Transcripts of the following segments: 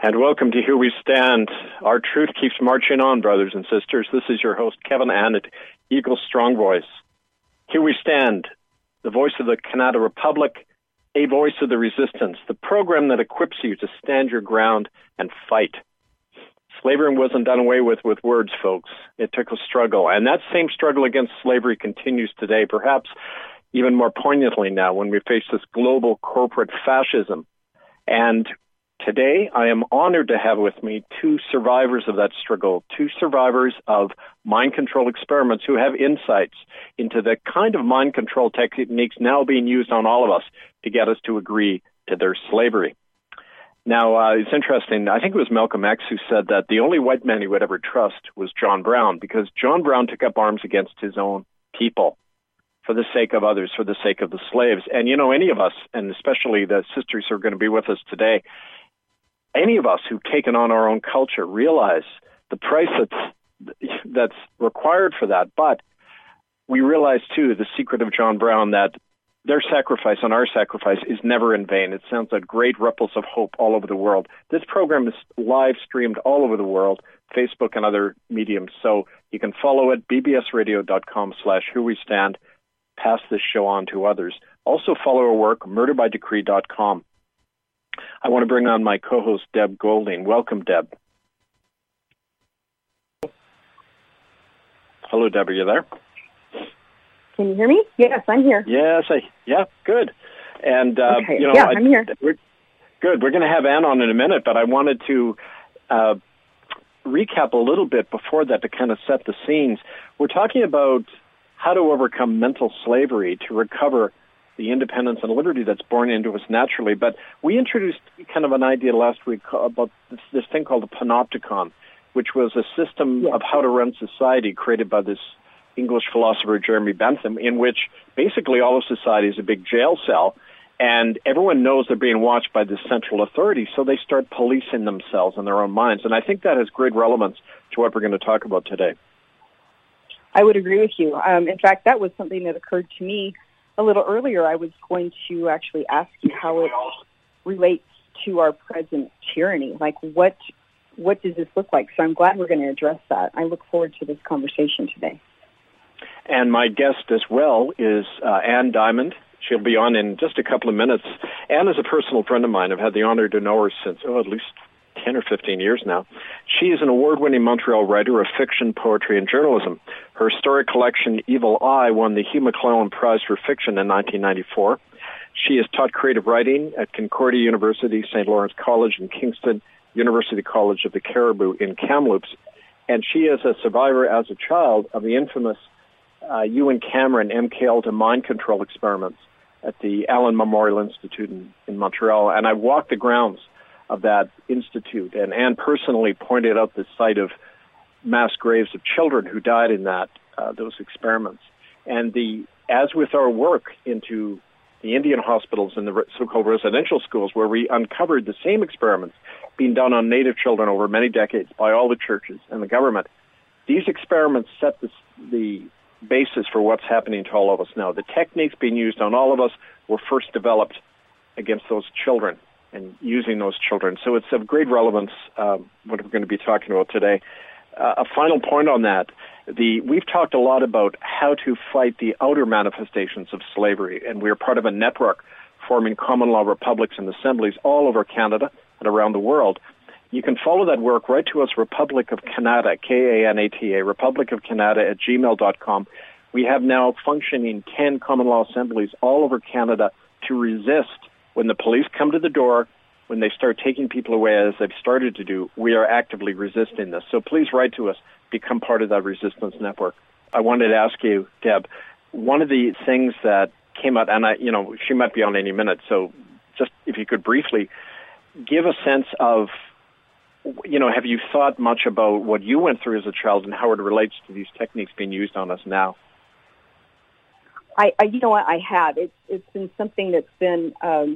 And welcome to Here We Stand. Our truth keeps marching on, brothers and sisters. This is your host, Kevin Annett, Eagle Strong Voice. Here we stand, the voice of the Canada Republic, a voice of the resistance, the program that equips you to stand your ground and fight. Slavery wasn't done away with words, folks. It took a struggle. And that same struggle against slavery continues today, perhaps even more poignantly now when we face this global corporate fascism. And today, I am honored to have with me two survivors of that struggle, two survivors of mind control experiments who have insights into the kind of mind control techniques now being used on all of us to get us to agree to their slavery. Now, it's interesting. I think it was Malcolm X who said that the only white man he would ever trust was John Brown, because John Brown took up arms against his own people for the sake of others, for the sake of the slaves. And, you know, any of us, and especially the sisters who are going to be with us today, any of us who've taken on our own culture realize the price that's required for that. But we realize, too, the secret of John Brown, that their sacrifice and our sacrifice is never in vain. It sends out great ripples of hope all over the world. This program is live streamed all over the world, Facebook and other mediums. So you can follow it, bbsradio.com/whowestand. Pass this show on to others. Also follow our work, murderbydecree.com. I want to bring on my co-host, Deb Golding. Welcome, Deb. Hello, Deb. Are you there? Can you hear me? Yes, I'm here. Yes, good. And, okay. I'm here. Good. We're going to have Ann on in a minute, but I wanted to recap a little bit before that to kind of set the scenes. We're talking about how to overcome mental slavery to recover the independence and liberty that's born into us naturally. But we introduced kind of an idea last week about this thing called the panopticon, which was a system of how to run society created by this English philosopher Jeremy Bentham, in which basically all of society is a big jail cell, and everyone knows they're being watched by this central authority, so they start policing themselves in their own minds. And I think that has great relevance to what we're going to talk about today. I would agree with you. In fact, that was something that occurred to me a little earlier. I was going to actually ask you how it relates to our present tyranny. Like, what does this look like? So I'm glad we're going to address that. I look forward to this conversation today. And my guest as well is Ann Diamond. She'll be on in just a couple of minutes. Ann is a personal friend of mine. I've had the honor to know her since, at least 10 or 15 years now. She is an award-winning Montreal writer of fiction, poetry, and journalism. Her historic collection, Evil Eye, won the Hugh MacLellan Prize for Fiction in 1994. She has taught creative writing at Concordia University, St. Lawrence College, and Kingston University College of the Cariboo in Kamloops. And she is a survivor as a child of the infamous Ewan Cameron MK Ultra mind control experiments at the Allen Memorial Institute in Montreal. And I walked the grounds of that institute, and Anne personally pointed out the site of mass graves of children who died in those experiments. And as with our work into the Indian hospitals and the so-called residential schools, where we uncovered the same experiments being done on Native children over many decades by all the churches and the government, these experiments set the basis for what's happening to all of us now. The techniques being used on all of us were first developed against those children and using those children. So it's of great relevance, what we're going to be talking about today. A final point on that, we've talked a lot about how to fight the outer manifestations of slavery, and we're part of a network forming common law republics and assemblies all over Canada and around the world. You can follow that work right to us, Republic of Canada, Kanata, Republic of Canada at gmail.com. We have now functioning 10 common law assemblies all over Canada to resist when the police come to the door, when they start taking people away as they've started to do. We are actively resisting this. So please write to us, become part of that resistance network. I wanted to ask you, Deb, one of the things that came out, and she might be on any minute, so just if you could briefly give a sense of, have you thought much about what you went through as a child and how it relates to these techniques being used on us now? I have. It's been something that's been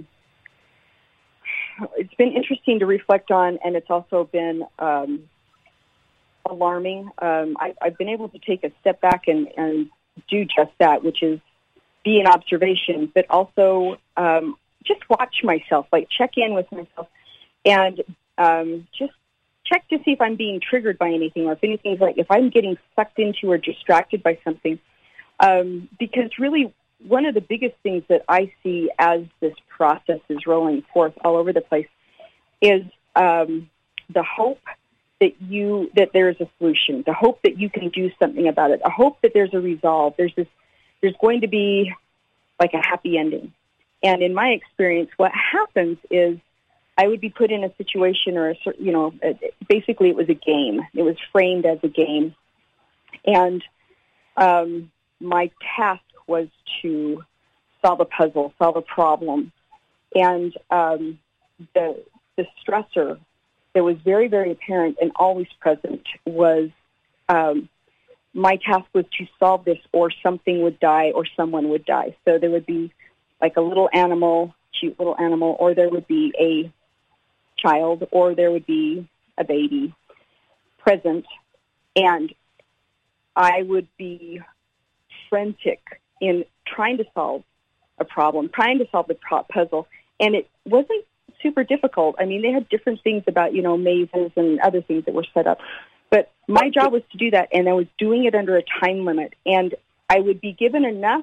it's been interesting to reflect on, and it's also been alarming. I've been able to take a step back and do just that, which is be in observation, but also just watch myself, like check in with myself. And just check to see if I'm being triggered by anything, or if I'm getting sucked into or distracted by something. Because really, one of the biggest things that I see as this process is rolling forth all over the place is the hope that there's a solution, the hope that you can do something about it, a hope that there's a resolve. There's going to be like a happy ending. And in my experience, what happens is I would be put in a situation basically it was a game. It was framed as a game. And my task was to solve a puzzle, solve a problem. And the stressor that was very, very apparent and always present was my task was to solve this, or something would die or someone would die. So there would be like a little animal, cute little animal, or there would be a child, or there would be a baby present, and I would be frantic in trying to solve a problem, trying to solve the puzzle, and it wasn't super difficult. I mean, they had different things about, mazes and other things that were set up, but my job was to do that, and I was doing it under a time limit, and I would be given enough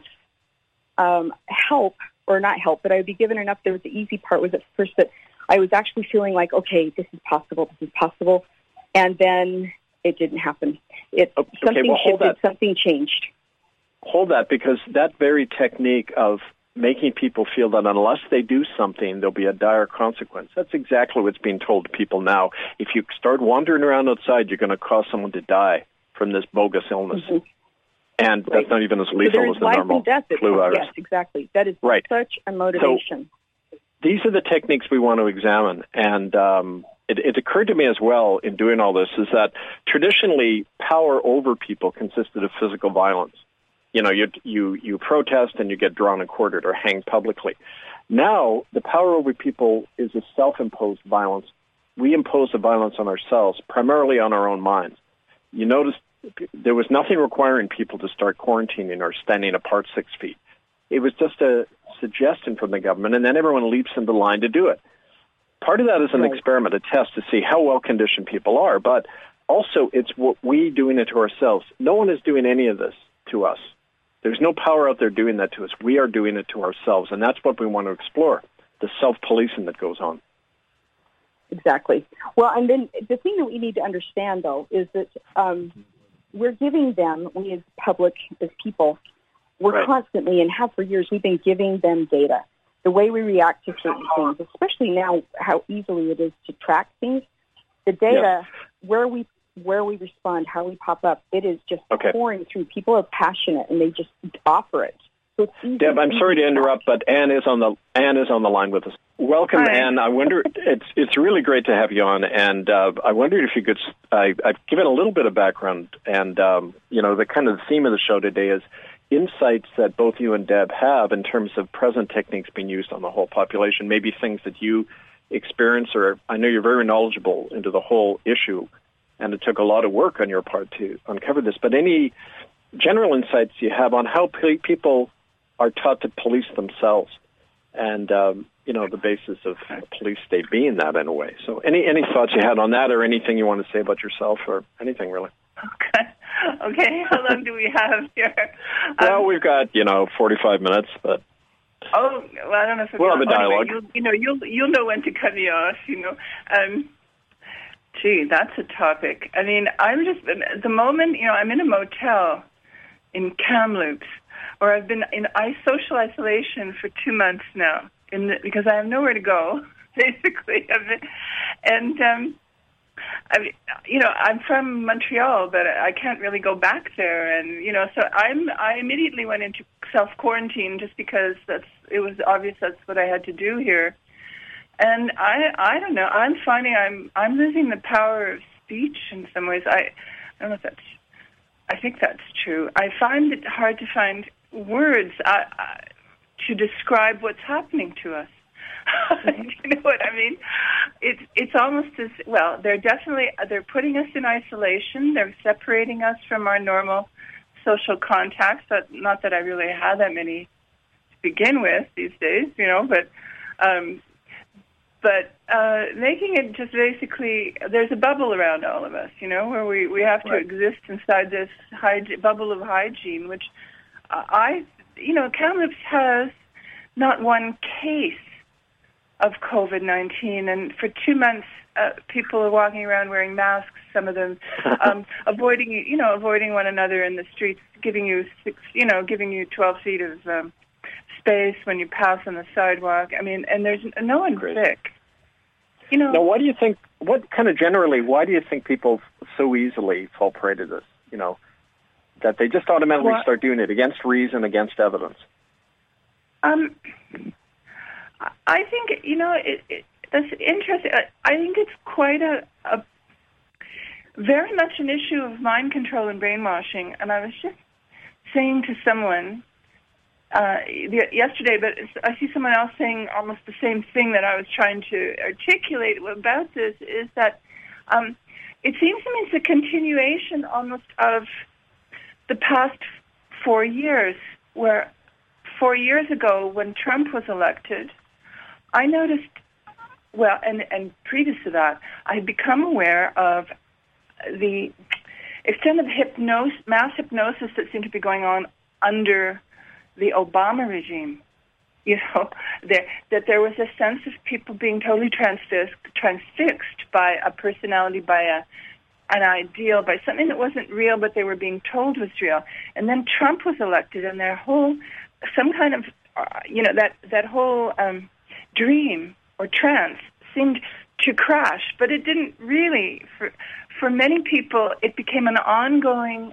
help, or not help, but I would be given enough. There was the easy part was at first that I was actually feeling like, okay, this is possible, and then it didn't happen. Something changed. Hold that, because that very technique of making people feel that unless they do something, there'll be a dire consequence. That's exactly what's being told to people now. If you start wandering around outside, you're going to cause someone to die from this bogus illness. Mm-hmm. And that's not even as lethal as the normal flu virus. Yes, exactly. That is such a motivation. So these are the techniques we want to examine. And it occurred to me as well in doing all this is that traditionally power over people consisted of physical violence. You protest and you get drawn and quartered or hanged publicly. Now, the power over people is a self-imposed violence. We impose the violence on ourselves, primarily on our own minds. You notice there was nothing requiring people to start quarantining or standing apart 6 feet. It was just a suggestion from the government, and then everyone leaps into line to do it. Part of that is an experiment, a test to see how well-conditioned people are, but also it's what we doing it to ourselves. No one is doing any of this to us. There's no power out there doing that to us. We are doing it to ourselves, and that's what we want to explore, the self-policing that goes on. Exactly. Well, and then the thing that we need to understand, though, is that we're giving them, we as public, as people, we're constantly, and have for years, we've been giving them data. The way we react to certain things, especially now how easily it is to track things, the data, where we respond, how we pop up, it is just pouring through. People are passionate, and they just offer it. So it's easy. Deb, I'm sorry to interrupt, but Anne is on the line with us. Welcome, Hi. Anne. I wonder, it's really great to have you on, and I wondered if you could. I've given a little bit of background, and the kind of the theme of the show today is insights that both you and Deb have in terms of present techniques being used on the whole population. Maybe things that you experience, or I know you're very knowledgeable into the whole issue, and it took a lot of work on your part to uncover this. But any general insights you have on how people are taught to police themselves, and the basis of a police state being that in a way. So any thoughts you had on that, or anything you want to say about yourself, or anything really? Okay. How long do we have here? Well, we've got 45 minutes, but well, I don't know if we'll have a dialogue. Anyway, you'll know when to cut me off. Gee, that's a topic. I mean, I'm just at the moment. I'm in a motel in Kamloops, or I've been in social isolation for 2 months now, because I have nowhere to go, basically. I'm from Montreal, but I can't really go back there, and so I immediately went into self-quarantine just because it was obvious that's what I had to do here. And I don't know. I'm finding I'm losing the power of speech in some ways. I don't know if I think that's true. I find it hard to find words to describe what's happening to us. You know what I mean? It's almost as well. They're putting us in isolation. They're separating us from our normal social contacts. Not that I really have that many to begin with these days, but But making it just basically, there's a bubble around all of us, where we have to exist inside this bubble of hygiene, which Kamloops has not one case of COVID-19, and for 2 months, people are walking around wearing masks. Some of them avoiding one another in the streets, giving you 12 feet of space when you pass on the sidewalk. I mean, and there's no one sick. Now, why do you think people so easily fall prey to this? That they just automatically start doing it against reason, against evidence. I think that's interesting. I think it's quite a very much an issue of mind control and brainwashing. And I was just saying to someone yesterday, but I see someone else saying almost the same thing that I was trying to articulate about this, is that it seems to me it's a continuation almost of the past 4 years, where 4 years ago when Trump was elected, I noticed, and previous to that, I had become aware of the extent of mass hypnosis that seemed to be going on under the Obama regime. That there was a sense of people being totally transfixed by a personality, by an ideal, by something that wasn't real, but they were being told was real. And then Trump was elected, and their whole, some kind of, that whole dream or trance seemed to crash, but it didn't really. For many people, it became an ongoing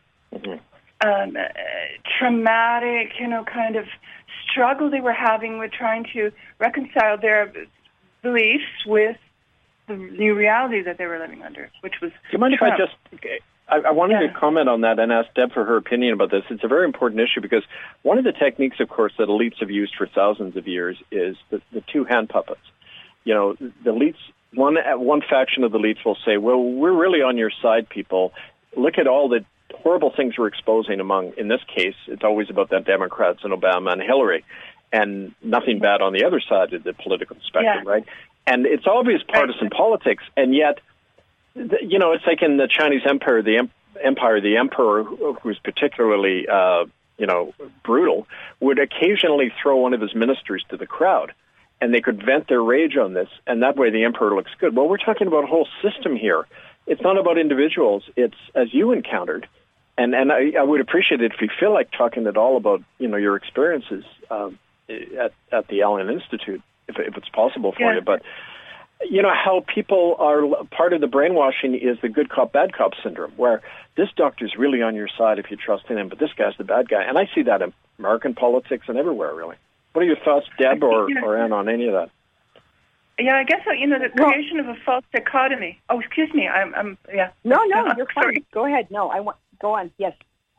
traumatic, kind of struggle they were having with trying to reconcile their beliefs with the new reality that they were living under, which was. Do you mind Trump. if I wanted to comment on that and ask Deb for her opinion about this. It's a very important issue because one of the techniques, of course, that elites have used for thousands of years is the two hand puppets. The elites, one faction of the elites will say, well, we're really on your side, people. Look at all the horrible things we're exposing in this case, it's always about the Democrats and Obama and Hillary, and nothing bad on the other side of the political spectrum, right? And it's obvious partisan politics, and yet, it's like in the Chinese Empire, the emperor, who's particularly, brutal, would occasionally throw one of his ministers to the crowd, and they could vent their rage on this, and that way the emperor looks good. Well, we're talking about a whole system here. It's not about individuals. It's, as you encountered, and I would appreciate it if you feel like talking at all about, your experiences at the Allen Institute, if it's possible for you. But, how people are part of the brainwashing is the good cop, bad cop syndrome, where this doctor's really on your side if you trust in him, but this guy's the bad guy. And I see that in American politics and everywhere, really. What are your thoughts, Deb or Ann, on any of that? Yeah, I guess the creation of a false dichotomy. Oh, excuse me. I'm. No, you're fine. Go ahead. No, go on. Yes.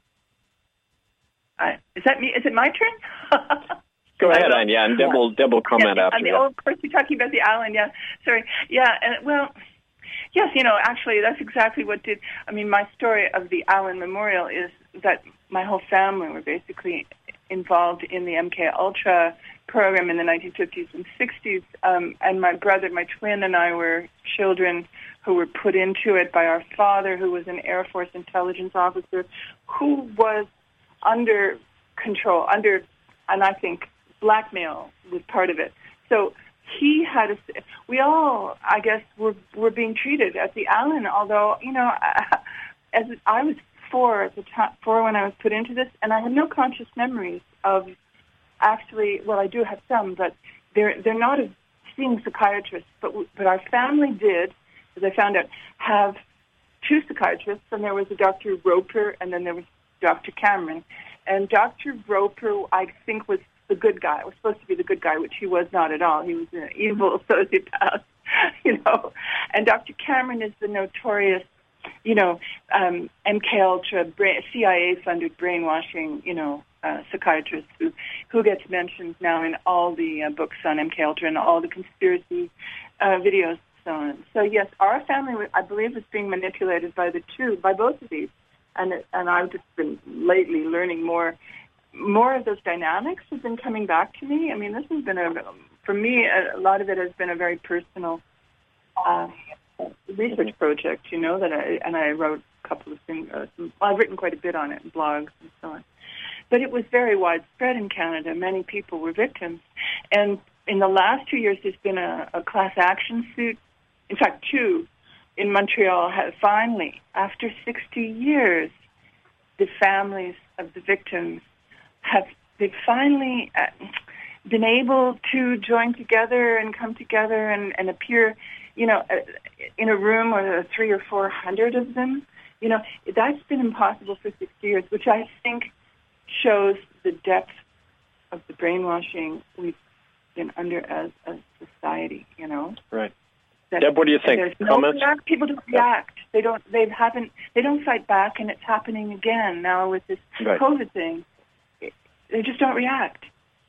Is that me? Is it my turn? Go ahead, Ann. Yeah, and Deb will comment after. Oh, of course, you're talking about the Allen. Yeah, sorry. Yeah, yes. Actually, that's exactly what did. I mean, my story of the Allen Memorial is that my whole family were basically involved in the MK Ultra program in the 1950s and 60s, and my brother, my twin, and I were children who were put into it by our father, who was an Air Force intelligence officer, who was under control, and I think blackmail was part of it. So he had we all, I guess, were being treated at the Allen, although, as I was four when I was put into this, and I have no conscious memories of actually, well, I do have some, but they're not of seeing psychiatrists, but our family did, as I found out, have two psychiatrists, and there was a Dr. Roper, and then there was Dr. Cameron. And Dr. Roper, I think, was the good guy. It was supposed to be the good guy, which he was not at all. He was an evil sociopath, And Dr. Cameron is the notorious, MK Ultra, CIA-funded brainwashing, psychiatrist who gets mentioned now in all the books on MK Ultra and all the conspiracy videos and so on. So yes, our family, I believe, is being manipulated by both of these, and I've just been lately learning more of those dynamics have been coming back to me. I mean, this has been for me, a lot of it has been a very personal research project, that I wrote a couple of things. I've written quite a bit on it in blogs and so on. But it was very widespread in Canada. Many people were victims. And in the last 2 years, there's been a class action suit, in fact, 2, in Montreal. Finally, after 60 years, the families of the victims they've finally been able to join together and come together and appear, in a room with 300 or 400 of them. That's been impossible for 60 years, which I think shows the depth of the brainwashing we've been under as a society, Right. Deb, what do you think? Comments? People don't react. They don't fight back, and it's happening again now with this COVID thing. They just don't react.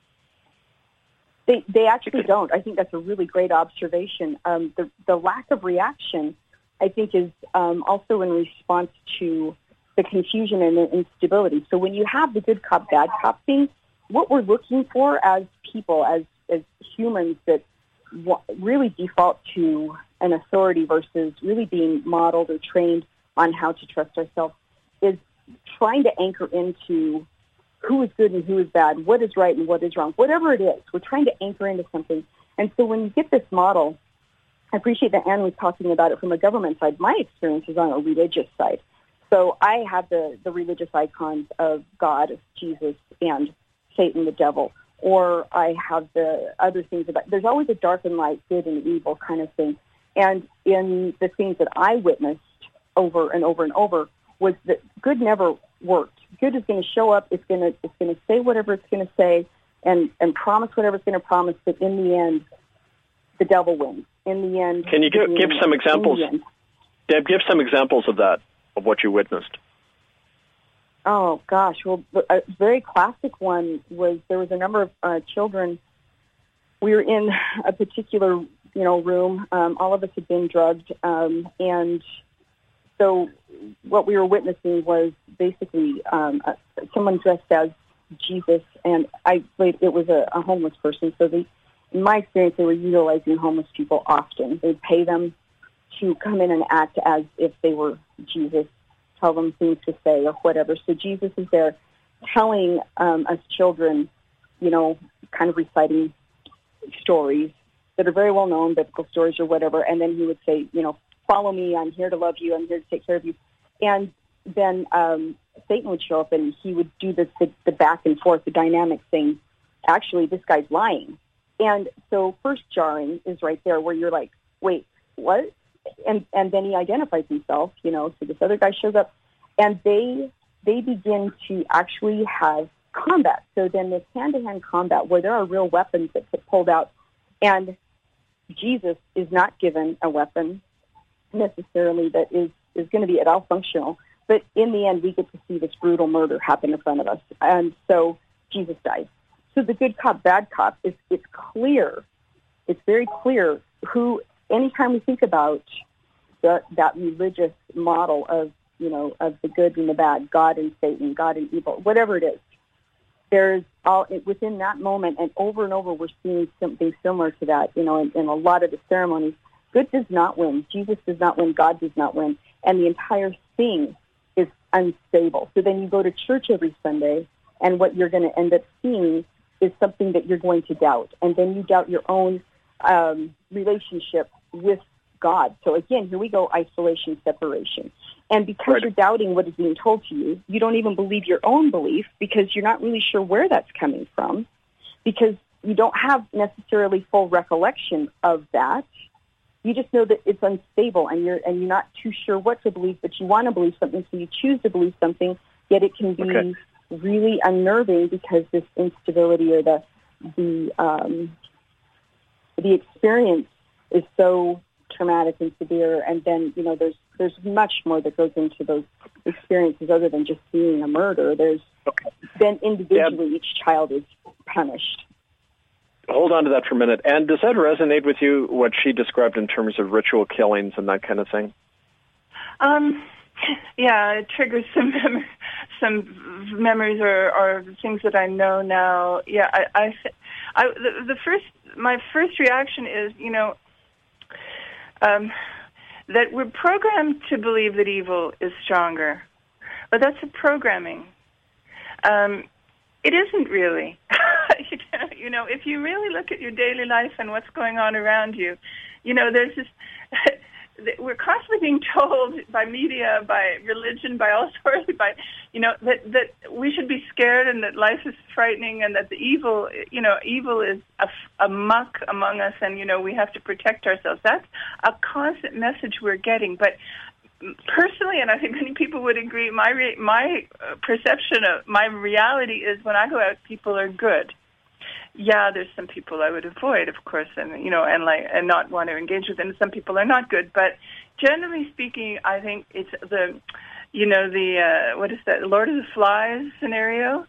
They actually don't. I think that's a really great observation. The lack of reaction, I think, is also in response to the confusion and the instability. So when you have the good cop, bad cop thing, what we're looking for as people, as humans that really default to an authority versus really being modeled or trained on how to trust ourselves, is trying to anchor into who is good and who is bad, what is right and what is wrong, whatever it is. We're trying to anchor into something. And so when you get this model, I appreciate that Anne was talking about it from a government side. My experience is on a religious side. So I have the religious icons of God, Jesus, and Satan, the devil. Or I have the other things about, there's always a dark and light, good and evil kind of thing. And in the things that I witnessed over and over and over was that good never worked. Good is going to show up, it's going to say whatever it's going to say and promise whatever it's going to promise, but in the end, the devil wins. In the end... Can you give some examples? Deb, give some examples of that, of what you witnessed. Oh, gosh. Well, a very classic one was there was a number of children. We were in a particular, room. All of us had been drugged. And so what we were witnessing was basically someone dressed as Jesus. And it was a homeless person. So in my experience, they were utilizing homeless people often. They'd pay them to come in and act as if they were Jesus, tell them things to say or whatever. So Jesus is there telling us children, kind of reciting stories that are very well known, biblical stories or whatever. And then he would say, follow me. I'm here to love you. I'm here to take care of you. And then Satan would show up and he would do the back and forth, the dynamic thing. Actually, this guy's lying. And so first jarring is right there where you're like, wait, what? And then he identifies himself, so this other guy shows up, and they begin to actually have combat. So then this hand-to-hand combat where there are real weapons that get pulled out, and Jesus is not given a weapon necessarily that is going to be at all functional, but in the end we get to see this brutal murder happen in front of us, and so Jesus dies. So the good cop, bad cop, it's clear, it's very clear who. Anytime we think about that religious model of the good and the bad, God and Satan, God and evil, whatever it is, there's within that moment, and over we're seeing something similar to that, in a lot of the ceremonies. Good does not win. Jesus does not win. God does not win. And the entire thing is unstable. So then you go to church every Sunday, and what you're going to end up seeing is something that you're going to doubt. And then you doubt your own relationship with God. So again, here we go, isolation, separation. And because you're doubting what is being told to you, you don't even believe your own belief because you're not really sure where that's coming from, because you don't have necessarily full recollection of that. You just know that it's unstable and you're not too sure what to believe, but you want to believe something, so you choose to believe something, yet it can be really unnerving because this instability or the experience is so traumatic and severe, and then there's much more that goes into those experiences other than just seeing a murder. There's then individually each child is punished. Hold on to that for a minute. And does that resonate with you, what she described in terms of ritual killings and that kind of thing? Yeah, it triggers some memories or things that I know now. Yeah, the my first reaction is, that we're programmed to believe that evil is stronger. But that's a programming. It isn't really. If you really look at your daily life and what's going on around you, there's this... We're constantly being told by media, by religion, by all sorts, that we should be scared and that life is frightening and that the evil is amok among us and, we have to protect ourselves. That's a constant message we're getting. But personally, and I think many people would agree, my perception of my reality is when I go out, people are good. Yeah, there's some people I would avoid, of course, and and not want to engage with, and some people are not good. But generally speaking, I think it's the what is that, Lord of the Flies scenario?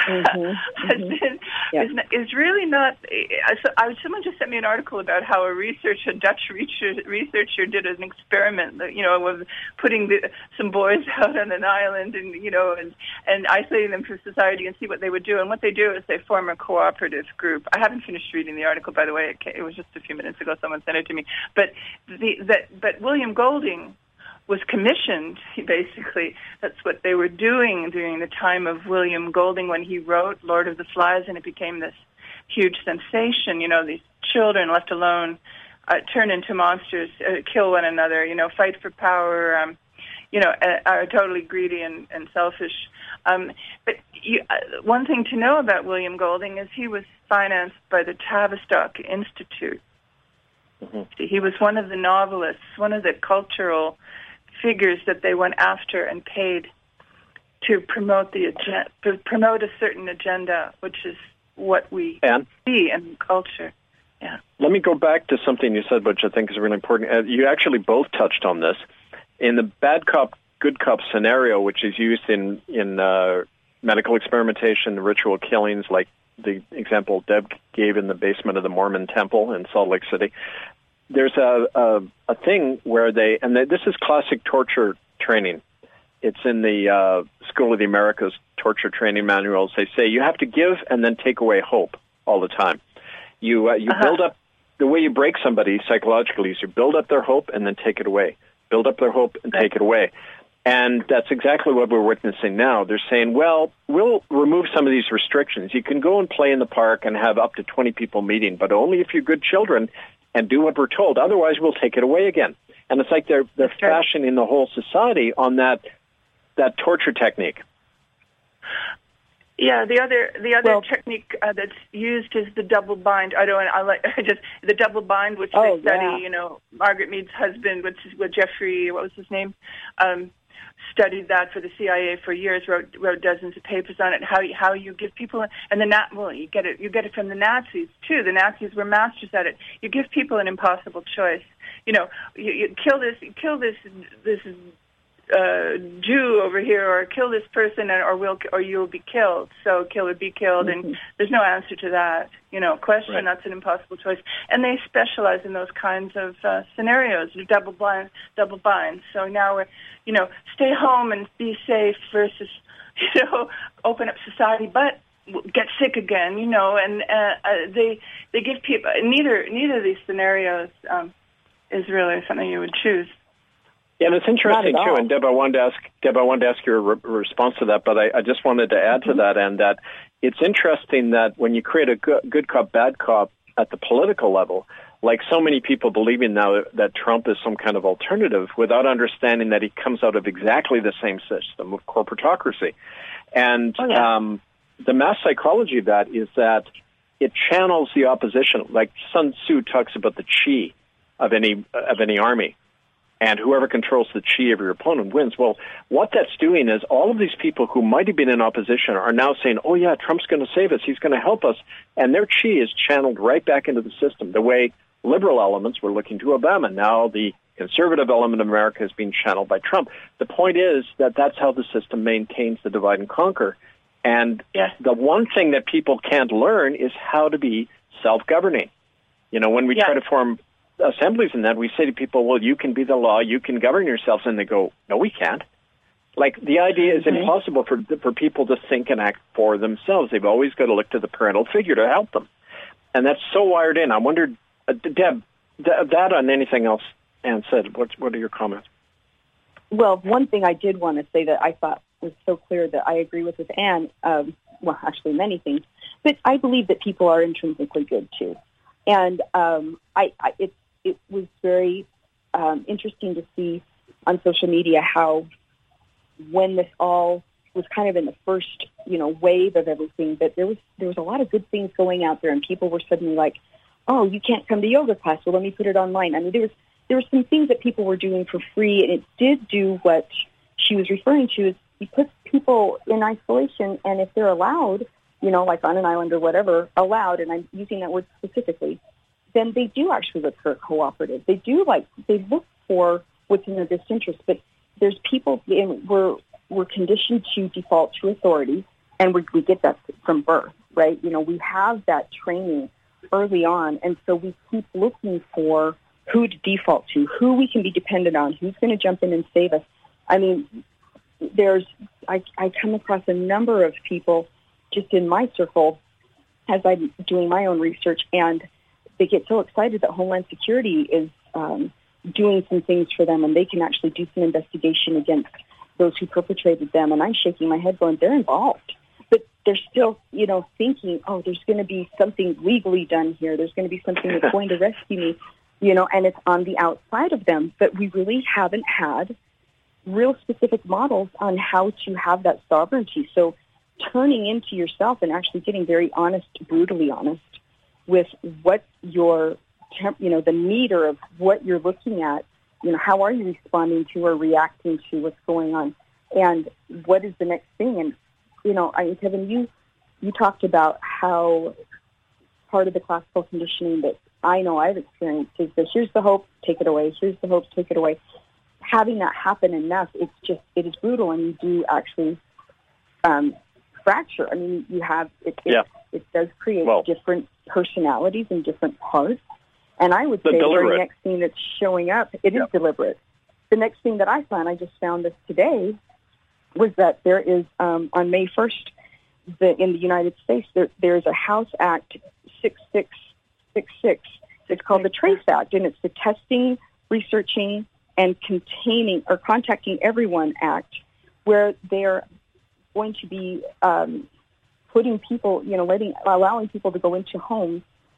Is really not. Someone just sent me an article about how a Dutch researcher did an experiment, of putting some boys out on an island and isolating them from society and see what they would do. And what they do is they form a cooperative group. I haven't finished reading the article, by the way. It was just a few minutes ago. Someone sent it to me. But William Golding was commissioned, basically. That's what they were doing during the time of William Golding when he wrote Lord of the Flies, and it became this huge sensation. These children left alone turn into monsters, kill one another, fight for power, are totally greedy and selfish. But one thing to know about William Golding is he was financed by the Tavistock Institute. Mm-hmm. He was one of the novelists, one of the cultural figures that they went after and paid to promote promote a certain agenda, which is what we see in culture. Yeah. Let me go back to something you said, which I think is really important. You actually both touched on this. In the bad cop, good cop scenario, which is used in medical experimentation, ritual killings, like the example Deb gave in the basement of the Mormon temple in Salt Lake City, there's a thing where this is classic torture training. It's in the School of the Americas torture training manuals. They say you have to give and then take away hope all the time. You build up, the way you break somebody psychologically is you build up their hope and then take it away. Build up their hope and take it away. And that's exactly what we're witnessing now. They're saying, well, we'll remove some of these restrictions. You can go and play in the park and have up to 20 people meeting, but only if you're good children and do what we're told. Otherwise, we'll take it away again. And it's like they're fashioning the whole society on that torture technique. Yeah, the other technique that's used is the double bind. The double bind, which they study. Margaret Mead's husband, which is with Jeffrey, what was his name? Studied that for the CIA for years. Wrote dozens of papers on it. How you give people, and you get it from the Nazis too. The Nazis were masters at it. You give people an impossible choice. You kill this Jew over here, or kill this person, or you'll be killed. So kill or be killed, and there's no answer to that. Question. Right. That's an impossible choice, and they specialize in those kinds of scenarios. Double bind. So now we're, stay home and be safe versus, open up society, but get sick again. And they give people neither of these scenarios is really something you would choose. Yeah, and it's interesting too. And Deb, I wanted to ask your response to that, but I just wanted to add to that, and that it's interesting that when you create a good cop, bad cop at the political level, like so many people believing now that Trump is some kind of alternative, without understanding that he comes out of exactly the same system of corporatocracy, and the mass psychology of that is that it channels the opposition. Like Sun Tzu talks about the chi of any army. And whoever controls the chi of your opponent wins. Well, what that's doing is all of these people who might have been in opposition are now saying, oh, yeah, Trump's going to save us. He's going to help us. And their chi is channeled right back into the system, the way liberal elements were looking to Obama. Now the conservative element of America is being channeled by Trump. The point is that that's how the system maintains the divide and conquer. And the one thing that people can't learn is how to be self-governing. When we try to form assemblies and that, we say to people, well, you can be the law, you can govern yourselves, and they go, no, we can't. Like, the idea is impossible for people to think and act for themselves. They've always got to look to the parental figure to help them. And that's so wired in. I wondered, Deb, that on anything else Anne said, what are your comments? Well, one thing I did want to say that I thought was so clear that I agree with Anne, well, actually many things, but I believe that people are intrinsically good too. And it was very interesting to see on social media how when this all was kind of in the first, wave of everything, that there was a lot of good things going out there, and people were suddenly like, oh, you can't come to yoga class, well, let me put it online. I mean, there were some things that people were doing for free, and it did do what she was referring to, is you put people in isolation, and if they're allowed, like on an island or whatever, allowed, and I'm using that word specifically, then they do actually look for cooperative. They look for what's in their best interest, but there's people, we're conditioned to default to authority, and we get that from birth, right? We have that training early on, and so we keep looking for who to default to, who we can be dependent on, who's going to jump in and save us. I mean, I come across a number of people just in my circle as I'm doing my own research, and they get so excited that Homeland Security is doing some things for them, and they can actually do some investigation against those who perpetrated them. And I'm shaking my head going, they're involved. But they're still, thinking, oh, there's going to be something legally done here. There's going to be something that's going to rescue me, and it's on the outside of them. But we really haven't had real specific models on how to have that sovereignty. So turning into yourself and actually getting very honest, brutally honest with what your, the meter of what you're looking at, how are you responding to or reacting to what's going on, and what is the next thing? And, Kevin, you talked about how part of the classical conditioning that I know I've experienced is that here's the hope, take it away. Here's the hope, take it away. Having that happen enough, it is brutal, and you do actually fracture. I mean, you have, it does create different personalities and different parts. And I would say the very next thing that's showing up, it is deliberate. The next thing that I found, I just found this today, was that there is, on May 1st, in the United States, there's a House Act 6666. It's called the TRACE Act, and it's the Testing, Researching, and Containing or Contacting Everyone Act, where they're going to be putting people, allowing people to go into homes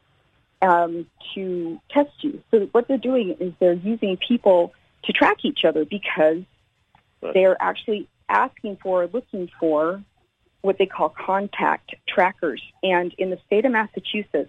to test you. So what they're doing is they're using people to track each other, because they're actually looking for what they call contact trackers. And in the state of Massachusetts,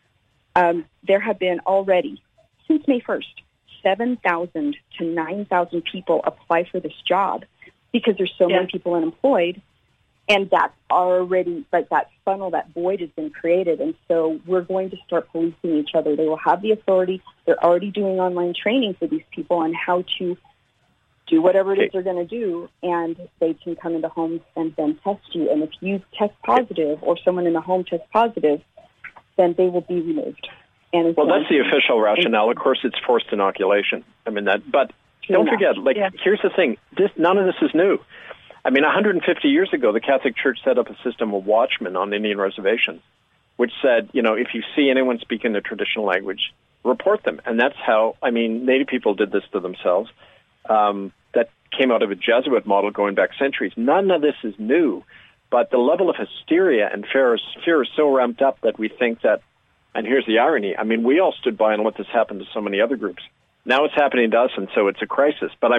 there have been already, since May 1st, 7,000 to 9,000 people apply for this job because there's so many people unemployed. And that's already, like, that funnel, that void has been created. And so we're going to start policing each other. They will have the authority. They're already doing online training for these people on how to do whatever it is they're going to do. And they can come into homes and then test you. And if you test positive or someone in the home tests positive, then they will be removed. And well, that's the official rationale. Of course, it's forced inoculation. I mean, but don't forget, here's the thing. None of this is new. I mean, 150 years ago, the Catholic Church set up a system of watchmen on Indian reservations, which said, if you see anyone speaking the traditional language, report them. And that's how, Native people did this to themselves. That came out of a Jesuit model going back centuries. None of this is new, but the level of hysteria and fear is so ramped up that we think that, and here's the irony, we all stood by and let this happen to so many other groups. Now it's happening to us, and so it's a crisis. But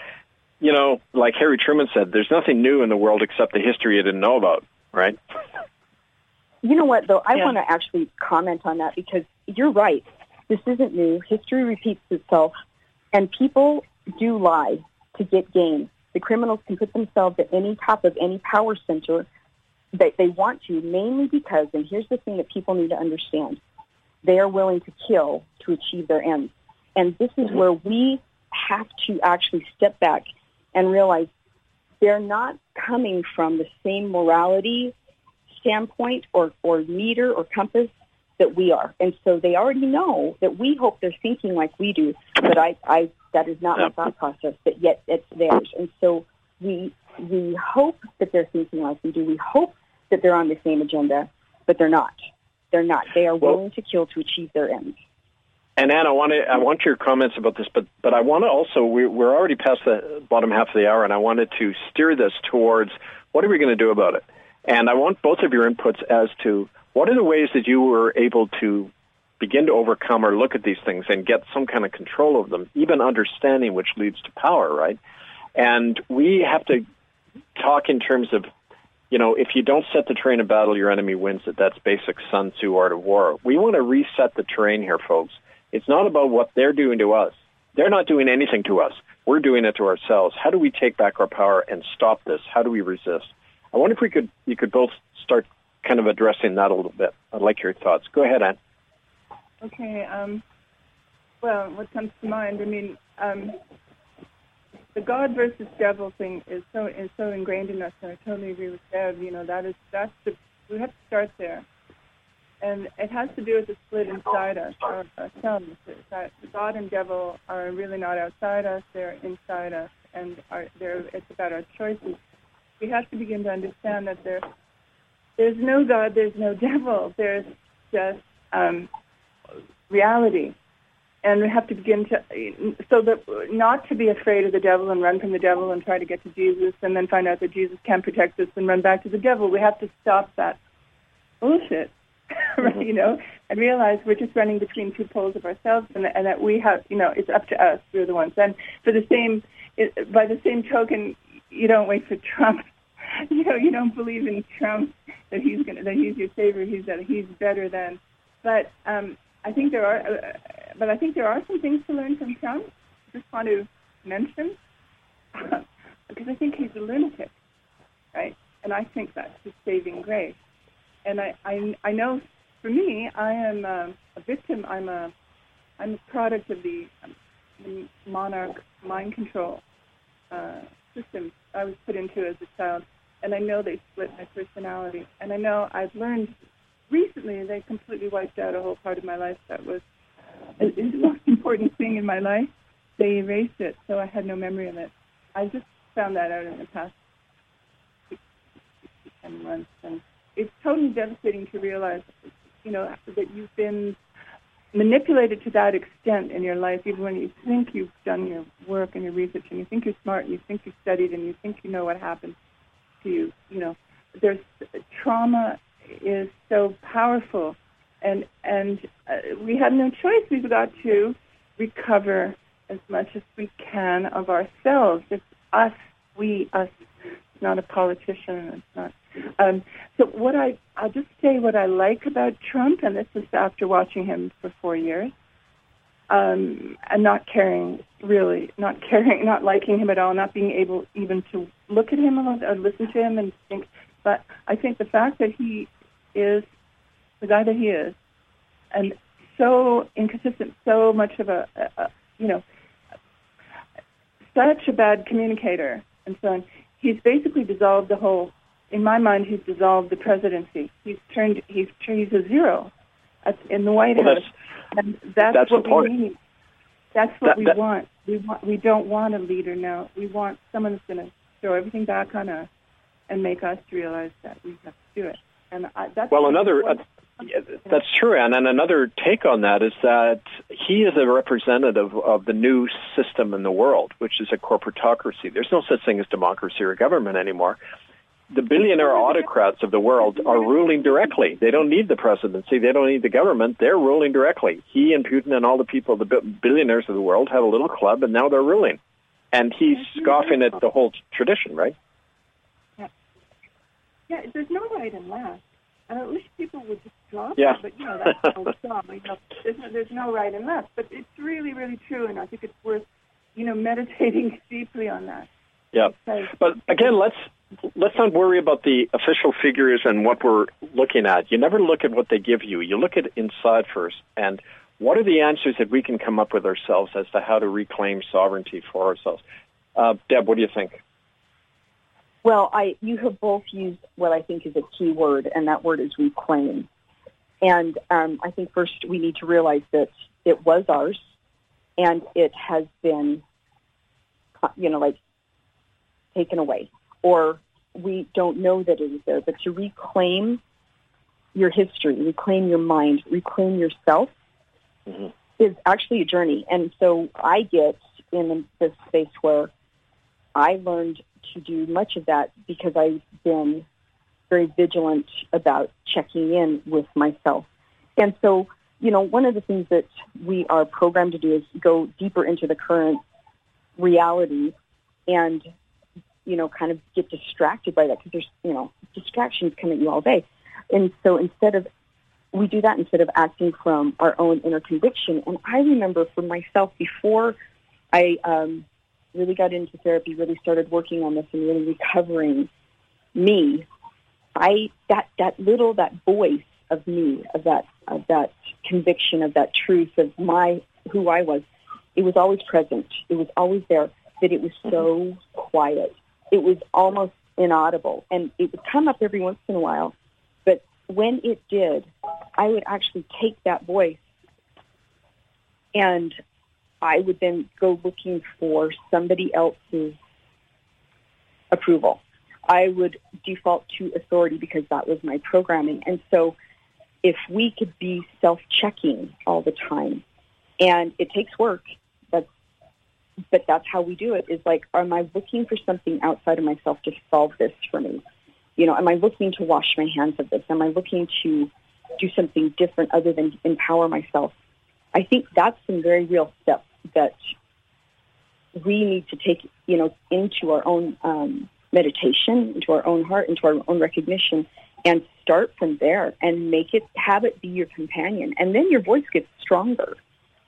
like Harry Truman said, there's nothing new in the world except the history you didn't know about, right? You know what, though? I want to actually comment on that, because you're right. This isn't new. History repeats itself, and people do lie to get gain. The criminals can put themselves at any top of any power center that they want to, mainly because, and here's the thing that people need to understand, they are willing to kill to achieve their ends. And this is where we have to actually step back and realize they're not coming from the same morality standpoint or meter or compass that we are. And so they already know that we hope they're thinking like we do, but that is not my thought process, but yet it's theirs. And so we hope that they're thinking like we do. We hope that they're on the same agenda, but they're not. They're not. They are willing to kill to achieve their ends. And Anne, I want your comments about this, but I want to also, we're already past the bottom half of the hour, and I wanted to steer this towards what are we going to do about it? And I want both of your inputs as to what are the ways that you were able to begin to overcome or look at these things and get some kind of control of them, even understanding which leads to power, right? And we have to talk in terms of, if you don't set the terrain of battle, your enemy wins it. That's basic Sun Tzu art of war. We want to reset the terrain here, folks. It's not about what they're doing to us. They're not doing anything to us. We're doing it to ourselves. How do we take back our power and stop this? How do we resist? I wonder if you could both start kind of addressing that a little bit. I'd like your thoughts. Go ahead, Anne. Okay. Well, what comes to mind? I mean, the God versus devil thing is so ingrained in us, and I totally agree with Deb. We have to start there. And it has to do with the split inside us, ourselves. God and devil are really not outside us; they're inside us, and it's about our choices. We have to begin to understand that there's no God, there's no devil. There's just reality, and we have to begin not to be afraid of the devil and run from the devil and try to get to Jesus, and then find out that Jesus can't protect us and run back to the devil. We have to stop that bullshit. And realize we're just running between two poles of ourselves, and that we have, it's up to us. We're the ones. And by the same token, you don't wait for Trump. You don't believe in Trump that he's your savior. He's better than. But I think there are some things to learn from Trump. I just want to mention because I think he's a lunatic, right? And I think that's his saving grace. And I know, for me, I am a victim. I'm a product of the monarch mind control system I was put into as a child. And I know they split my personality. And I know I've learned recently they completely wiped out a whole part of my life that was the most important thing in my life. They erased it, so I had no memory of it. I just found that out in the past 10 months. And it's totally devastating to realize, that you've been manipulated to that extent in your life, even when you think you've done your work and your research, and you think you're smart, and you think you've studied, and you think you know what happened to you. There's trauma is so powerful, and we have no choice. We've got to recover as much as we can of ourselves. It's us, us. It's not a politician. It's not. So I'll just say what I like about Trump, and this is after watching him for 4 years, and not liking him at all, not being able even to look at him or listen to him and think. But I think the fact that he is the guy that he is, and so inconsistent, so much of such a bad communicator, and so on. He's basically dissolved the whole. In my mind, he's dissolved the presidency. He's a zero in the White House, and that's what we need. That's what we want. We don't want a leader now. We want someone that's going to throw everything back on us and make us realize that we have to do it. And that's that's true, Anne. And another take on that is that he is a representative of the new system in the world, which is a corporatocracy. There's no such thing as democracy or government anymore. The billionaire autocrats of the world are ruling directly. They don't need the presidency. They don't need the government. They're ruling directly. He and Putin and all the people, the billionaires of the world, have a little club, and now they're ruling. And he's scoffing at the whole tradition, right? Yeah, there's no right and left. And I wish people would just drop it, but, that's all dumb. There's no right and left. But it's really, really true, and I think it's worth, meditating deeply on that. Yeah. But, again, let's not worry about the official figures and what we're looking at. You never look at what they give you. You look at inside first. And what are the answers that we can come up with ourselves as to how to reclaim sovereignty for ourselves? Deb, what do you think? Well, you have both used what I think is a key word, and that word is reclaim. And I think first we need to realize that it was ours, and it has been, taken away, or we don't know that it is there. But to reclaim your history, reclaim your mind, reclaim yourself is actually a journey. And so I get in this space where I learned to do much of that because I've been very vigilant about checking in with myself. And so, one of the things that we are programmed to do is go deeper into the current reality and, kind of get distracted by that because there's, distractions come at you all day. And so we do that instead of acting from our own inner conviction. And I remember for myself, before I really got into therapy, really started working on this and really recovering me, that voice of me, of that conviction, of that truth of who I was, it was always present. It was always there, that it was so quiet. It was almost inaudible. And it would come up every once in a while. But when it did, I would actually take that voice and I would then go looking for somebody else's approval. I would default to authority because that was my programming. And so if we could be self-checking all the time, and it takes work, but that's how we do it, is like, am I looking for something outside of myself to solve this for me? Am I looking to wash my hands of this? Am I looking to do something different other than empower myself? I think that's some very real steps that we need to take, into our own meditation, into our own heart, into our own recognition, and start from there and have it be your companion. And then your voice gets stronger.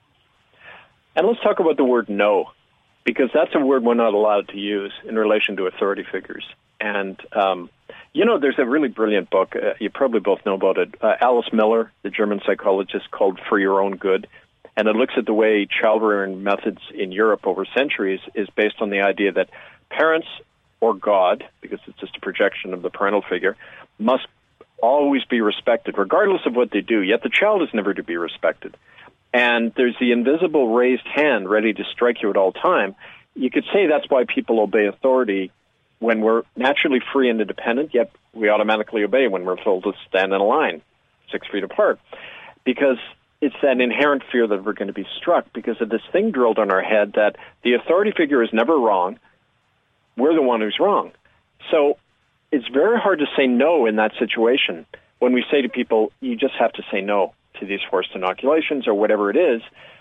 And let's talk about the word no, because that's a word we're not allowed to use in relation to authority figures. And, there's a really brilliant book, you probably both know about it, Alice Miller, the German psychologist, called For Your Own Good. And it looks at the way child-rearing methods in Europe over centuries is based on the idea that parents or God, because it's just a projection of the parental figure, must always be respected, regardless of what they do, yet the child is never to be respected. And there's the invisible raised hand ready to strike you at all time. You could say that's why people obey authority when we're naturally free and independent, yet we automatically obey when we're told to stand in a line 6 feet apart. Because it's that inherent fear that we're going to be struck because of this thing drilled on our head that the authority figure is never wrong. We're the one who's wrong. So it's very hard to say no in that situation. When we say to people, you just have to say no to these forced inoculations or whatever it is,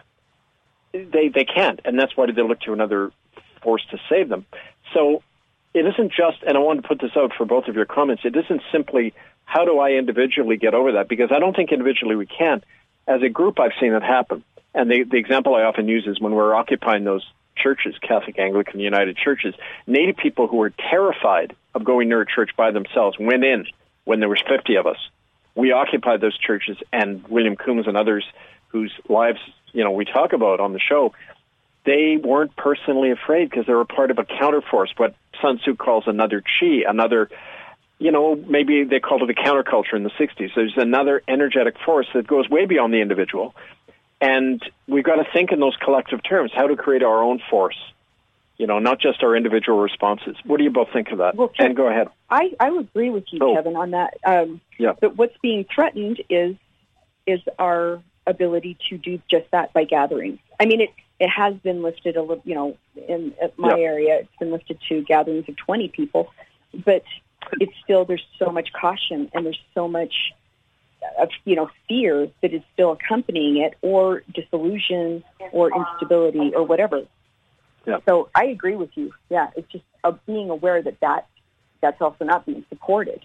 they can't. And that's why they look to another force to save them. So it isn't just, and I want to put this out for both of your comments, it isn't simply how do I individually get over that, because I don't think individually we can. As a group, I've seen it happen. And the example I often use is when we're occupying those churches, Catholic, Anglican, United churches, Native people who were terrified of going near a church by themselves went in when there was 50 of us. We occupied those churches, and William Coombs and others whose lives, we talk about on the show, they weren't personally afraid because they were part of a counterforce, what Sun Tzu calls another chi, another, maybe they called it a counterculture in the 60s. There's another energetic force that goes way beyond the individual. And we've got to think in those collective terms, how to create our own force, not just our individual responses. What do you both think of that? Well, and go ahead. I would agree with you, Kevin, on that. But what's being threatened is our ability to do just that by gathering. I mean, it has been lifted a little, in my area, it's been lifted to gatherings of 20 people, but it's still, there's so much caution and there's so much of, fear that is still accompanying it, or disillusion or instability or whatever. Yeah. So I agree with you. Yeah, it's just being aware that that's also not being supported.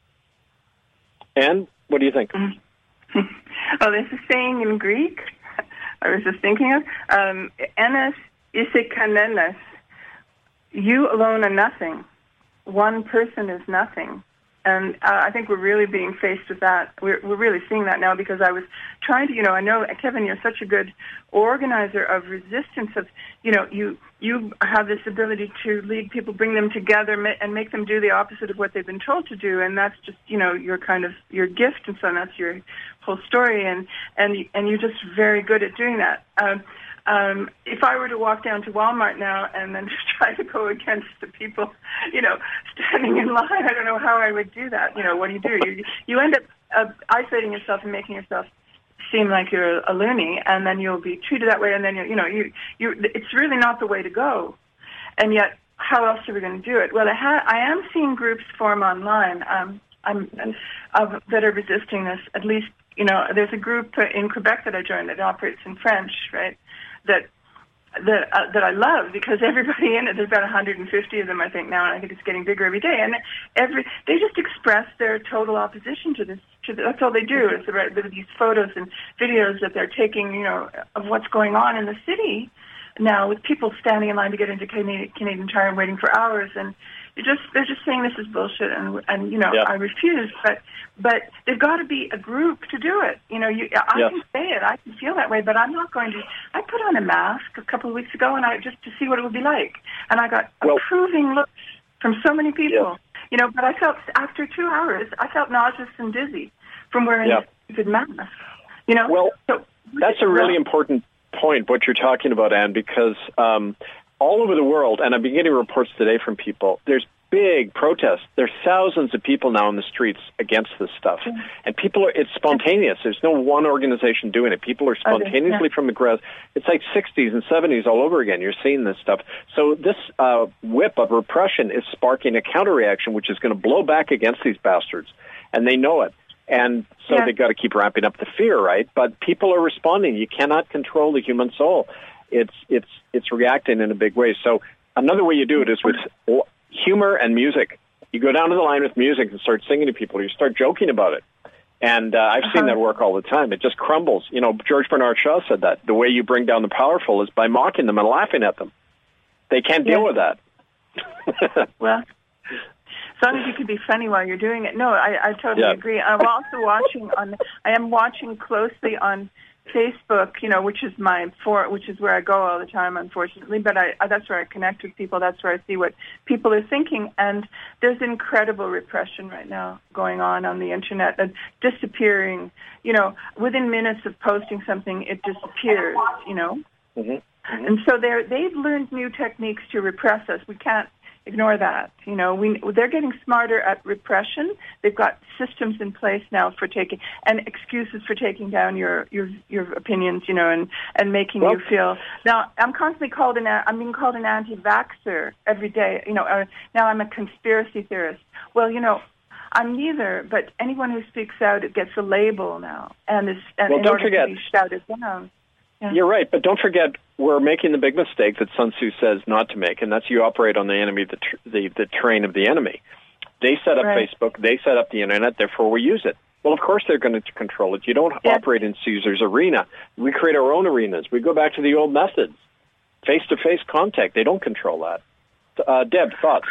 And what do you think? Oh, there's a saying in Greek I was just thinking of. Enes isikaneles. You alone are nothing. One person is nothing. And I think we're really being faced with that. We're really seeing that now, because I was trying to, I know, Kevin, you're such a good organizer of resistance of, you have this ability to lead people, bring them together, and make them do the opposite of what they've been told to do. And that's just, your kind of, your gift. And so that's your whole story. And you're just very good at doing that. If I were to walk down to Walmart now and then just try to go against the people, standing in line, I don't know how I would do that. What do? You end up isolating yourself and making yourself seem like you're a loony, and then you'll be treated that way, and then it's really not the way to go. And yet, how else are we going to do it? Well, I am seeing groups form online that are resisting this. At least, there's a group in Quebec that I joined that operates in French, right? That I love, because everybody in it, there's about 150 of them, I think, now, and I think it's getting bigger every day. And they just express their total opposition to this. That's all they do, is with these photos and videos that they're taking, of what's going on in the city now, with people standing in line to get into Canadian Tire and waiting for hours, and they're just saying this is bullshit, and I refuse. But there's got to be a group to do it. I can say it, I can feel that way, but I'm not going to. I put on a mask a couple of weeks ago, and just to see what it would be like, and I got approving looks from so many people. But I felt after 2 hours, I felt nauseous and dizzy from wearing a stupid mask. Well, that's a really important point, what you're talking about, Anne, because all over the world, and I've been getting reports today from people, there's big protests. There's thousands of people now in the streets against this stuff. And it's spontaneous. There's no one organization doing it. People are spontaneously from the grass. It's like 60s and 70s all over again. You're seeing this stuff. So this whip of repression is sparking a counter-reaction, which is going to blow back against these bastards. And they know it. And so they've got to keep ramping up the fear, right? But people are responding. You cannot control the human soul. It's reacting in a big way. So another way you do it is with humor and music. You go down to the line with music and start singing to people. You start joking about it. And I've seen that work all the time. It just crumbles. George Bernard Shaw said that. The way you bring down the powerful is by mocking them and laughing at them. They can't deal with that. Well, as long as you can be funny while you're doing it. No, I totally agree. I'm also watching closely on Facebook, which is where I go all the time, unfortunately. But that's where I connect with people. That's where I see what people are thinking. And there's incredible repression right now going on the internet, and disappearing. Within minutes of posting something, it disappears. And so they've learned new techniques to repress us. We can't ignore that. They're getting smarter at repression. They've got systems in place now for taking, and excuses for taking down your opinions, and making you feel. Now, I'm constantly I'm being called an anti-vaxxer every day. Now I'm a conspiracy theorist. Well, I'm neither, but anyone who speaks out, it gets a label now, and don't forget, to be shouted down. Yeah. You're right, but don't forget, we're making the big mistake that Sun Tzu says not to make, and that's you operate on the enemy, the terrain of the enemy. They set up Facebook, they set up the internet, therefore we use it. Well, of course they're going to control it. You don't operate in Caesar's arena. We create our own arenas. We go back to the old methods. Face-to-face contact, they don't control that. Deb, thoughts?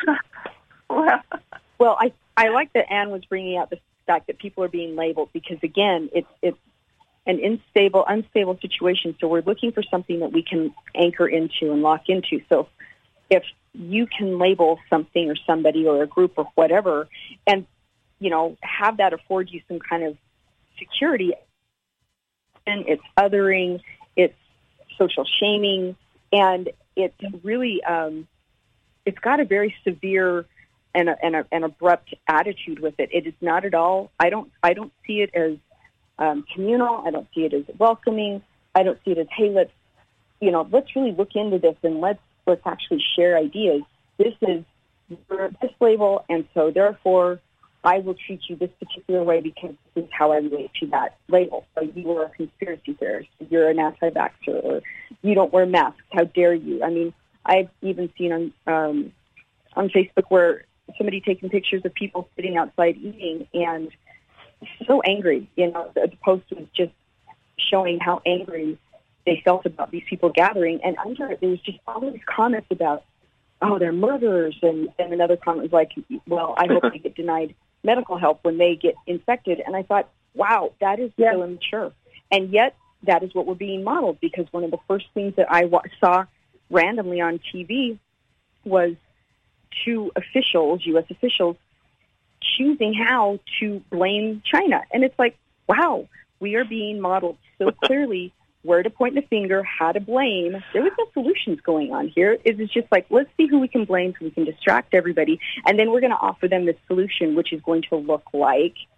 Well, I like that Anne was bringing out the fact that people are being labeled, because, again, it's an unstable situation. So we're looking for something that we can anchor into and lock into. So if you can label something or somebody or a group or whatever, and, have that afford you some kind of security, and it's othering, it's social shaming, and it's really, it's got a very severe and an abrupt attitude with it. It is not at all, I don't see it as communal. I don't see it as welcoming. I don't see it as, hey, let's really look into this and let's actually share ideas. This is this label, and so therefore I will treat you this particular way because this is how I relate to that label. So you are a conspiracy theorist, you're an anti-vaxxer, or you don't wear masks. How dare you? I mean, I've even seen on Facebook where somebody taking pictures of people sitting outside eating and so angry. The post was just showing how angry they felt about these people gathering. And under it, there was just all these comments about, oh, they're murderers. And then another comment was like, well, I hope they get denied medical help when they get infected. And I thought, wow, that is so immature. And yet that is what we're being modeled, because one of the first things that I saw randomly on TV was two officials, U.S. officials, choosing how to blame China. And it's like, wow, we are being modeled so clearly where to point the finger, how to blame. There was no solutions going on here. It was just like, let's see who we can blame so we can distract everybody. And then we're going to offer them this solution, which is going to look like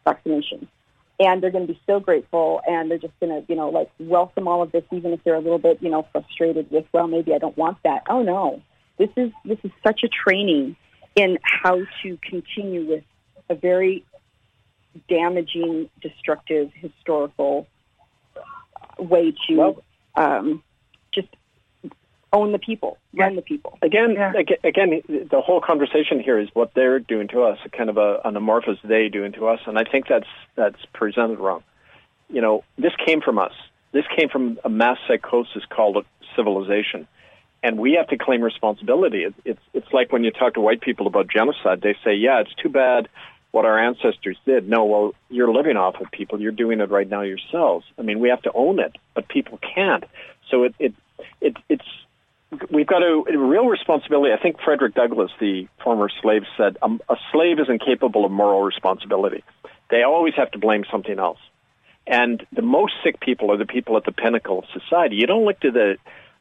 vaccination. And they're going to be so grateful, and they're just going to, like, welcome all of this, even if they're a little bit, frustrated with, well, maybe I don't want that. Oh, no. This is such a training in how to continue with a very damaging, destructive, historical way to just own the people, run the people. Again, the whole conversation here is what they're doing to us, kind of an amorphous they doing to us, and I think that's presented wrong. This came from us. This came from a mass psychosis called civilization, and we have to claim responsibility. It's like when you talk to white people about genocide, they say, yeah, it's too bad what our ancestors did. No, well, you're living off of people. You're doing it right now yourselves. I mean, we have to own it, but people can't. So it's we've got a real responsibility. I think Frederick Douglass, the former slave, said a slave is incapable of moral responsibility. They always have to blame something else. And the most sick people are the people at the pinnacle of society. You don't look to the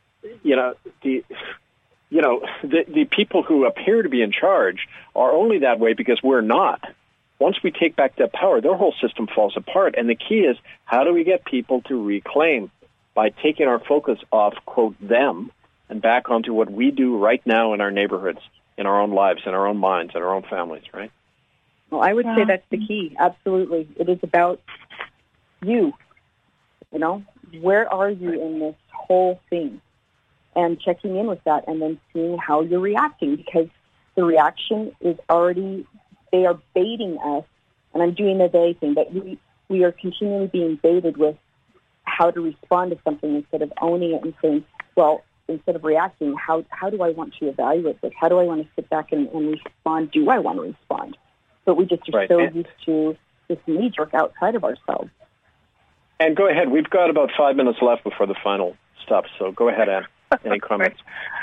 people who appear to be in charge are only that way because we're not. Once we take back that power, their whole system falls apart. And the key is, how do we get people to reclaim by taking our focus off, quote, them, and back onto what we do right now in our neighborhoods, in our own lives, in our own minds, in our own families, right? Well, I would say that's the key. Absolutely. It is about you. Where are you in this whole thing? And checking in with that, and then seeing how you're reacting, because the reaction is already, they are baiting us, and I'm doing the they thing, but we are continually being baited with how to respond to something instead of owning it and saying, well, instead of reacting, how do I want to evaluate this? How do I want to sit back and respond? Do I want to respond? But we just are so used to this knee-jerk outside of ourselves. And go ahead. We've got about 5 minutes left before the final stop, so go ahead, Anne. Any comments?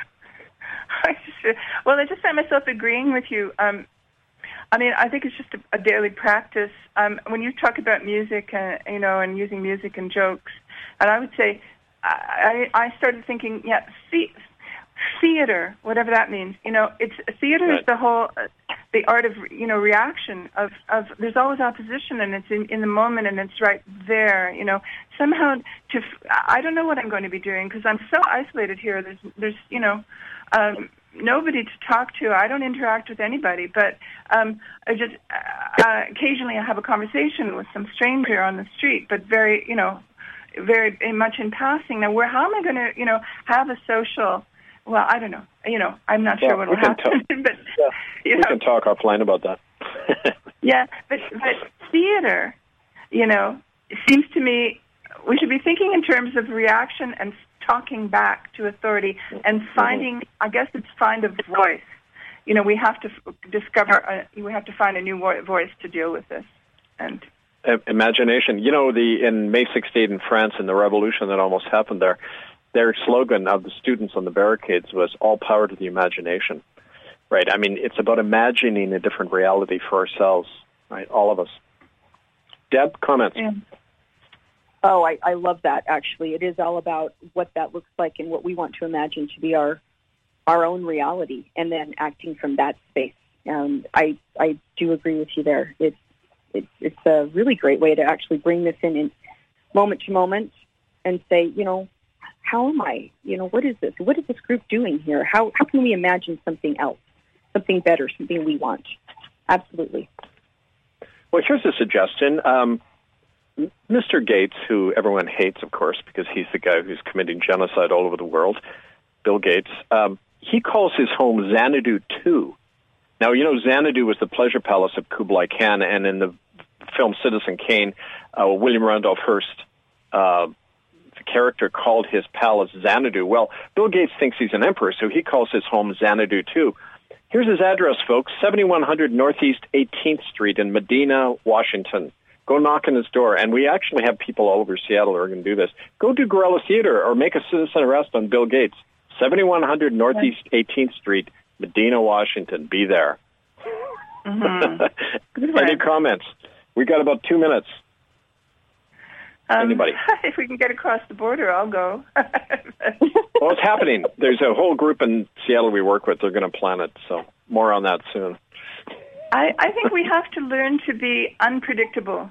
I just find myself agreeing with you. I think it's just a daily practice. When you talk about music, and using music and jokes, and I would say, I started thinking, theater, whatever that means. It's theater is the whole, the art of reaction of there's always opposition, and it's in the moment, and it's right there. Somehow I don't know what I'm going to be doing because I'm so isolated here. There's nobody to talk to. I don't interact with anybody, but I just occasionally I have a conversation with some stranger on the street, but very much in passing. Now, how am I going to have a social? Well, I don't know. I'm not sure what will happen. But we can talk offline about that. Yeah, but theater, it seems to me we should be thinking in terms of reaction and talking back to authority and finding. I guess it's find a voice. We have to discover. We have to find a new voice to deal with this. And imagination. In May 16 in France, in the revolution that almost happened there, their slogan of the students on the barricades was "All power to the imagination." Right? I mean, it's about imagining a different reality for ourselves. Right? All of us. Deb, comments? Yeah. Oh, I love that. Actually, it is all about what that looks like and what we want to imagine to be our own reality, and then acting from that space. I do agree with you there. It's a really great way to actually bring this in moment to moment and say, how am I? What is this? What is this group doing here? How can we imagine something else, something better, something we want? Absolutely. Well, here's a suggestion. Mr. Gates, who everyone hates, of course, because he's the guy who's committing genocide all over the world, Bill Gates, he calls his home Xanadu 2. Now, Xanadu was the pleasure palace of Kublai Khan, and in the film Citizen Kane, William Randolph Hearst, the character, called his palace Xanadu. Well, Bill Gates thinks he's an emperor, so he calls his home Xanadu 2. Here's his address, folks, 7100 Northeast 18th Street in Medina, Washington. Go knock on his door, and we actually have people all over Seattle who are going to do this. Go do guerrilla theater or make a citizen arrest on Bill Gates. 7100 Northeast 18th Street, Medina, Washington. Be there. Mm-hmm. Any comments? We got about 2 minutes. Anybody? If we can get across the border, I'll go. Well, it's happening. There's a whole group in Seattle we work with. They're going to plan it, so more on that soon. I think we have to learn to be unpredictable.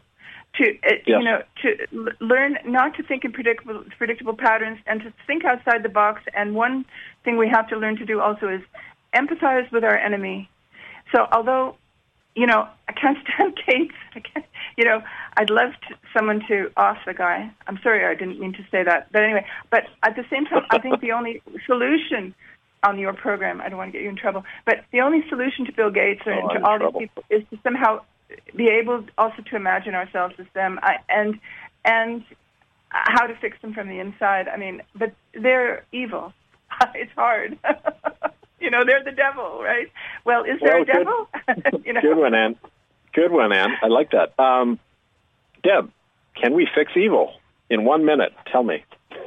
To learn not to think in predictable patterns and to think outside the box. And one thing we have to learn to do also is empathize with our enemy. So although, I can't stand Gates, I'd love someone to off the guy. I'm sorry, I didn't mean to say that. But anyway, but at the same time, I think the only solution on your program, I don't want to get you in trouble, but the only solution to Bill Gates or to all these people is to somehow be able also to imagine ourselves as them and how to fix them from the inside. I mean, but they're evil. It's hard. They're the devil, right? Well, is there a devil? Good one, Ann. Good one, Ann. I like that. Deb, can we fix evil in 1 minute? Tell me.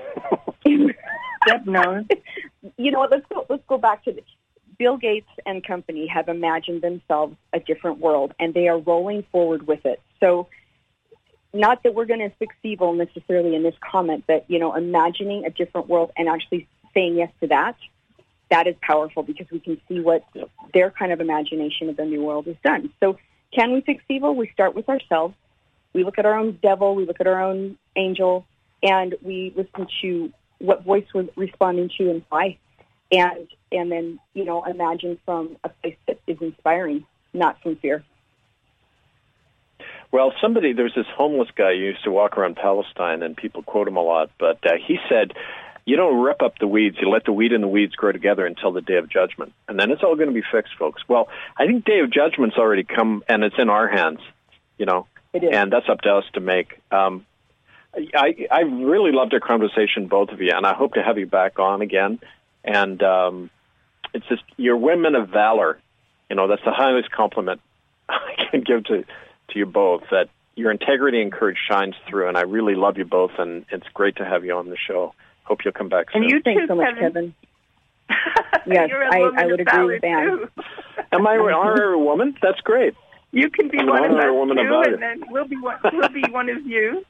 Deb knows. Let's go back to this. Bill Gates and company have imagined themselves a different world, and they are rolling forward with it. So not that we're going to fix evil necessarily in this comment, but, imagining a different world and actually saying yes to that is powerful because we can see what their kind of imagination of the new world has done. So can we fix evil? We start with ourselves. We look at our own devil. We look at our own angel, and we listen to what voice we're responding to and why. And then, imagine from a place that is inspiring, not from fear. Well, there's this homeless guy who used to walk around Palestine, and people quote him a lot, but he said, you don't rip up the weeds, you let the weed and the weeds grow together until the day of judgment. And then it's all going to be fixed, folks. Well, I think day of judgment's already come, and it's in our hands, It is. And that's up to us to make. I really loved our conversation, both of you, and I hope to have you back on again. And it's just, you're women of valor. That's the highest compliment I can give to you both, that your integrity and courage shines through, and I really love you both, and it's great to have you on the show. Hope you'll come back soon. And you Thanks so much, Kevin. Yes, I would agree with Ann. Am I a woman? That's great. You can be one of us too, and then we'll be one of you.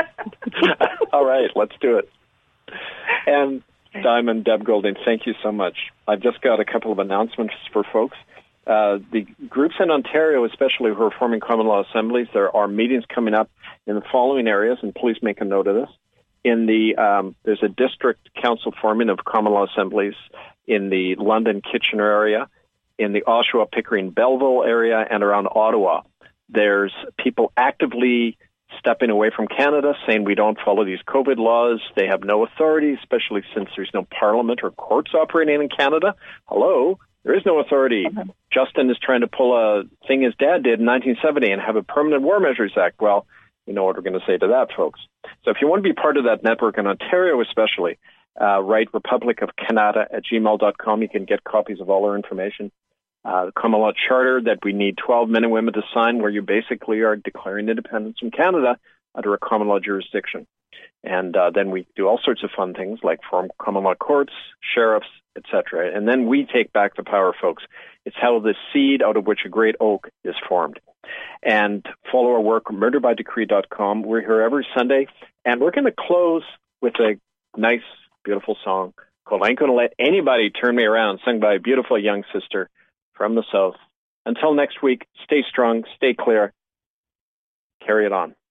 All right, let's do it. And Diamond, Deb Golding, thank you so much. I've just got a couple of announcements for folks. The groups in Ontario, especially who are forming common law assemblies, there are meetings coming up in the following areas, and please make a note of this. There's a district council forming of common law assemblies in the London Kitchener area, in the Oshawa, Pickering, Belleville area, and around Ottawa. There's people actively stepping away from Canada, saying we don't follow these COVID laws. They have no authority, especially since there's no parliament or courts operating in Canada. Hello, there is no authority. Mm-hmm. Justin is trying to pull a thing his dad did in 1970 and have a Permanent War Measures Act. Well, you know what we're going to say to that, folks. So if you want to be part of that network, in Ontario especially, write republicofcanada@gmail.com. You can get copies of all our information. The Common Law Charter that we need 12 men and women to sign, where you basically are declaring independence from Canada under a common law jurisdiction. And then we do all sorts of fun things like form common law courts, sheriffs, etc. And then we take back the power, folks. It's how the seed out of which a great oak is formed. And follow our work, murderbydecree.com. We're here every Sunday. And we're going to close with a nice, beautiful song called I Ain't Gonna Let Anybody Turn Me Around, sung by a beautiful young sister from the South. Until next week, stay strong, stay clear, carry it on.